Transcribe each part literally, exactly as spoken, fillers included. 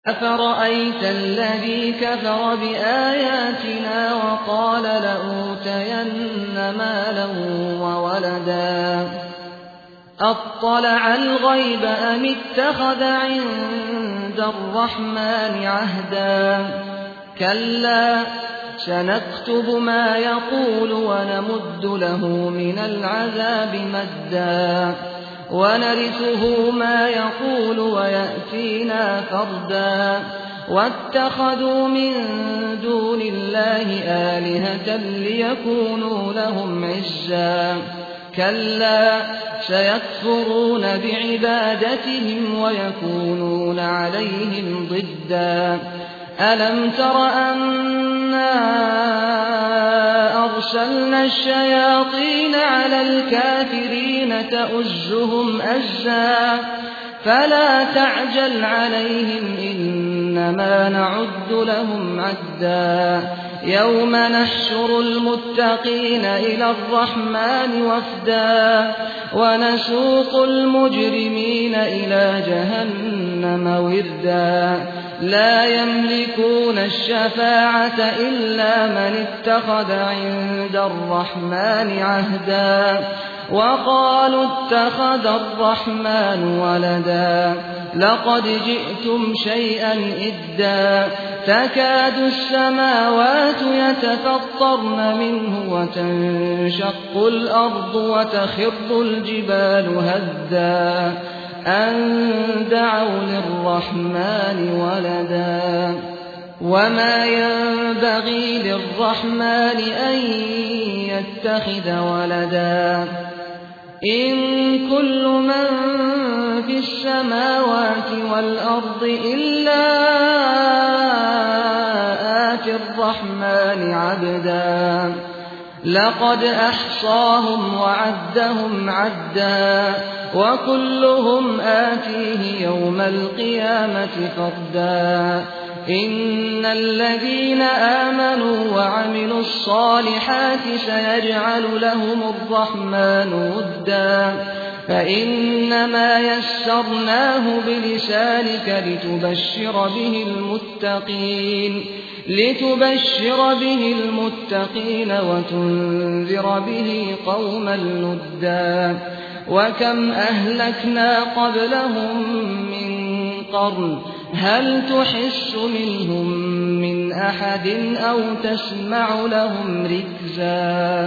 أفرأيت الذي كفر بآياتنا وقال لأوتين مالا وولدا أطلع الغيب أم اتخذ عند الرحمن عهدا كلا سنكتب ما يقول ونمد له من العذاب مدا ونرثه ما يقول ويأتينا فردا واتخذوا من دون الله آلهة ليكونوا لهم عزا كلا سيكفرون بعبادتهم ويكونون عليهم ضدا ألم تر أنا أرسلنا الشياطين على الكافرين تؤزهم أزا فلا تعجل عليهم إنما نعد لهم عدا يوم نحشر المتقين إلى الرحمن وفدا ونسوق المجرمين إلى جهنم وردا لا يملكون الشفاعة إلا من اتخذ عند الرحمن عهدا وقالوا اتخذ الرحمن ولدا لقد جئتم شيئا إدا تكاد السماوات يتفطرن منه وتنشق الأرض وتخر الجبال هدا أن دعوا للرحمن ولدا وما ينبغي للرحمن أن يتخذ ولدا إن كل من في السماوات والأرض إلا آتي الرحمن عبدا لقد أحصاهم وعدهم عدا وكلهم آتيه يوم القيامة فردا إن الذين آمنوا وعملوا الصالحات سيجعل لهم الرحمن ودا فإنما يسرناه بلسانك لتبشر به المتقين لتبشر به المتقين وتنذر به قوما لدا وكم أهلكنا قبلهم من قرن هل تحس منهم من أحد أو تسمع لهم ركزا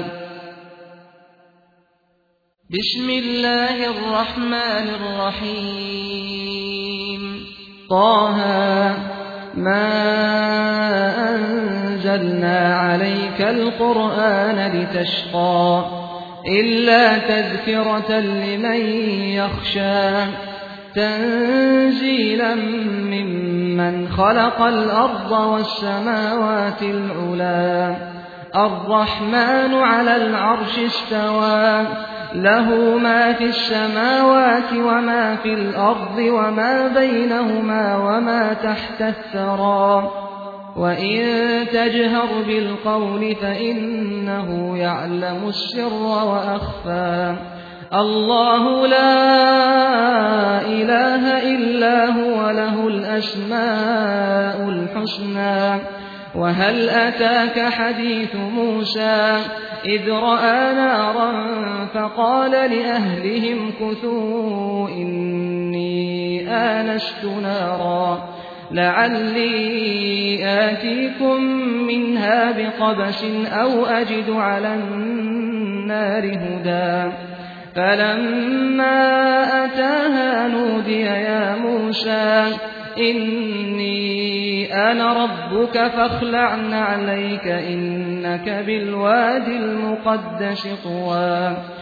بسم الله الرحمن الرحيم طه ما أنزلنا عليك القرآن لتشقى إلا تذكرة لمن يخشى تنزيلا ممن خلق الأرض والسماوات العلى الرحمن على العرش استوى له ما في السماوات وما في الأرض وما بينهما وما تحت الثرى وإن تجهر بالقول فإنه يعلم السر وأخفى الله لا إله إلا هو له الأسماء الحسنى وهل أتاك حديث موسى إذ رأى نارا فقال لأهلهم كثوا إني آنست نارا لعلي آتيكم منها بقبس أو أجد على النار هدى فلما أتاها نودي يا موسى إني أنا ربك فاخلع عليك إنك بالوادي المقدس طوى